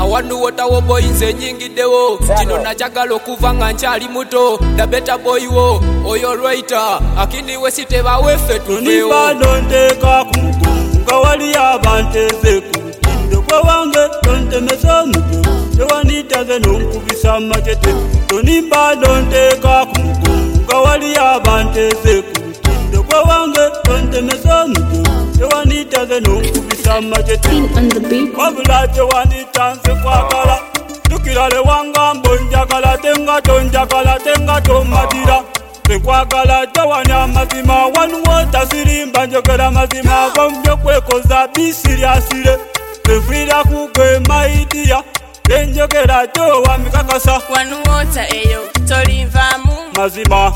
awanu wotawo boy nze nyingiddewo kino najagala okuva nga nkyali muto dabeta boy wo oyo lwaita akini wesi tebaweffe tuvewo nonteeka ku mugongo nga wali abanteze ku mutindo gwe wange tontemesa omutwe tewanitaze nonkubisa amacete tonimba nonteeka ku mugongo nga wali abanteze ku mutindo gwe wange tontemesa omutwe tewanitaze nonkubisa amacete wabula tewanita nze kwagala tukirale wanga mbonjagala tenga tonjagala tenga tomatira tenkwagala tewani amazima wanuwo tasirimba njogera mazima gomubyo kwekoza bisiryasire tenfira kugwe maidiya tenjogera towa mikakasa wanuwota eyo tolinvamu mazima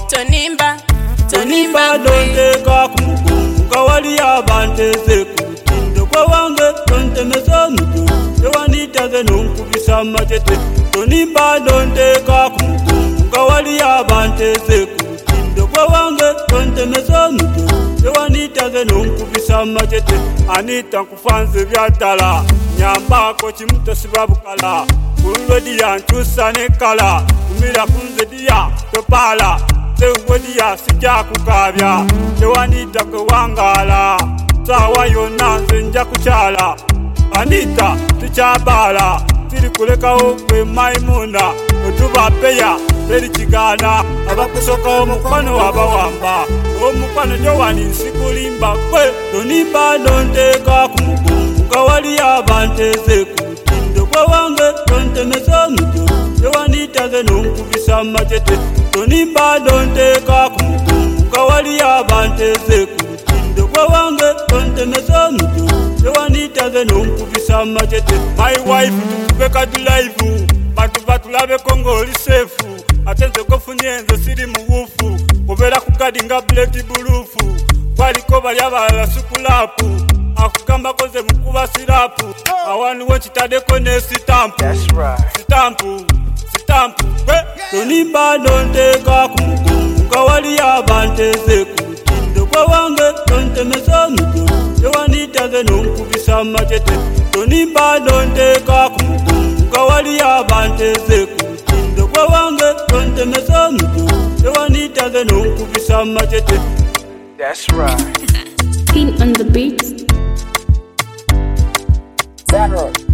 tonimba nonteeka ku mugongo nga wali abanteze ku mutindo gwe wange tontemesa omutwe tewanitaze nonkubisa amacete tonimba nonteeka ku mugongo nga wali abanteze ku mutindo gwe wange tontemesa omutwe tewanitaze nonkubisa amacete anita nkufanze byaddala nyambako kimu tosiba bukala kululodiya nkyusa nekala kumira kunze diya topaala sewediya sijja kukabya tewanita kwewangala sawa yonna nze nja kukyala anita tukyabaala tiri kulekawo kwe maimuna otuba peya teri kigaana abakusoka omukwano abawamba omukwano gyowani nsikulimba kwe tonimba nonteeka ku mugongo nga wali abanteze ku mutindo gwe wange tontemesa omutwe tewanitaze nonkubisa amacete tonimba nonteeka ku mugongo nga wali abanteze ku mutindo gwe wange tontemesa omutwe tewanitaze nonkubisa amacete my wife tukube kadulaivu bantu batulabeko ng'oli seefu ate nze gofunye nze siri muwuufu obeera kugadinga buleti buluufu kwaliko bali abalala sukulapu akugambako ze mukuba sirapu awanuwo nkitaddeko ne sitampu tonimba nonteeka ku mugongo nga wali abanteze ku mutindo gwe wange tontemesa omutwe tewanitaze nonkubisa amacete tonimba nonteeka ku mugongo nga wali abanteze ku mutindo gwe wange tontemesa omutwe tewanitaze nonkubisa amacete. That's right. Pin on the beat. That's right.